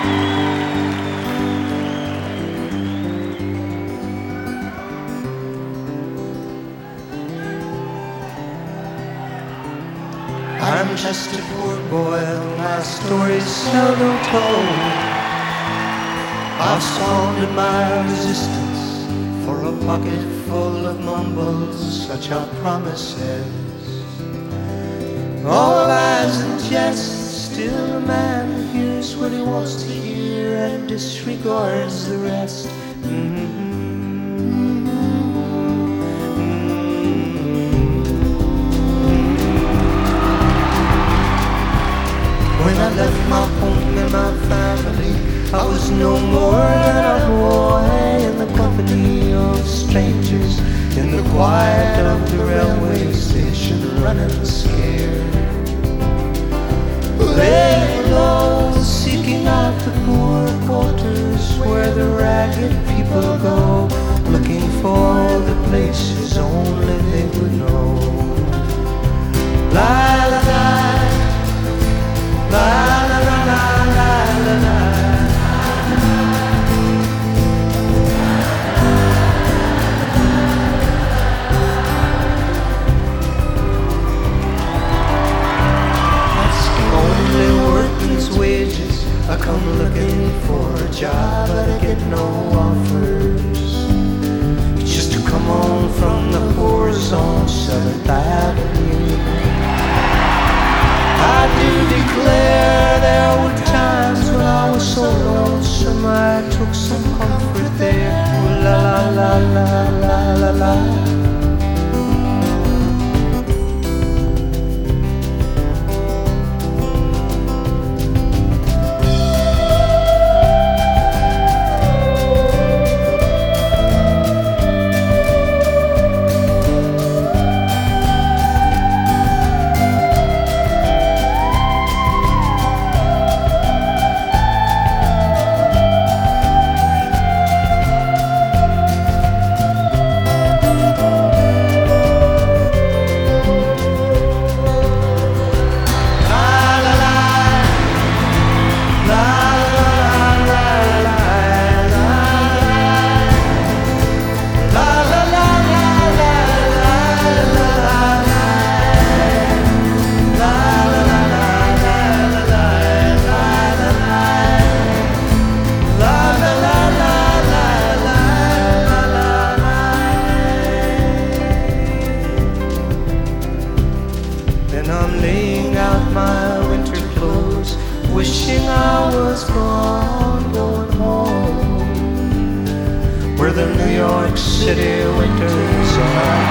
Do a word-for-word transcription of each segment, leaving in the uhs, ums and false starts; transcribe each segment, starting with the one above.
I'm just a poor boy, my story's seldom told. I've squandered my resistance for a pocket full of mumbles, such are promises. All lies and jests, still a man hears what he wants to hear and disregards the rest. Mm-hmm. When I left my home and my family, I was no more than a boy in the company of strangers, in the quiet of the railway station, running scared. Laying low, seeking out the poor quarters where the ragged people go, looking for the places only they would know. La la la. La la la la la la la. Asking only workman's wages, I come looking for a job, but I get no offers. It's just to come on from the poor zone, Seventh Avenue. I do declare there were times when I was so lonesome I took some comfort there. Ooh, la la la la la la la. I'm laying out my winter clothes, wishing I was gone, going home, where the New York City winters are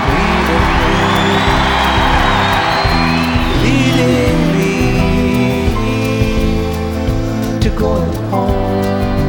leading me, leading me to going home.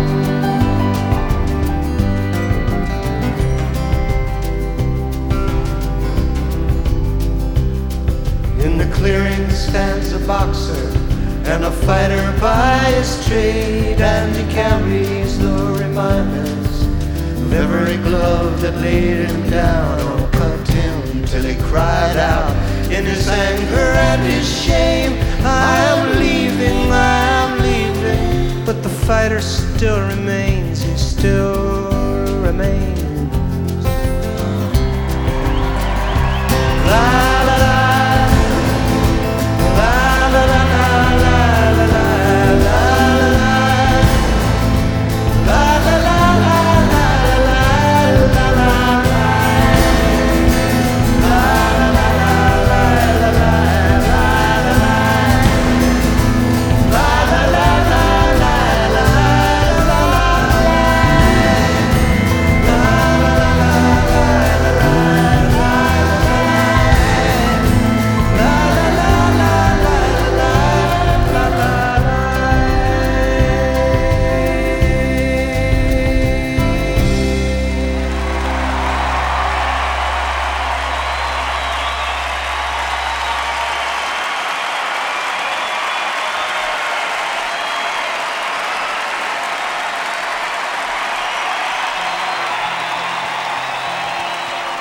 In the clearing stands a boxer and a fighter by his trade, and he carries the reminders of every glove that laid him down or cut him till he cried out in his anger and his shame, I am leaving, I am leaving. But the fighter still remains, he still remains.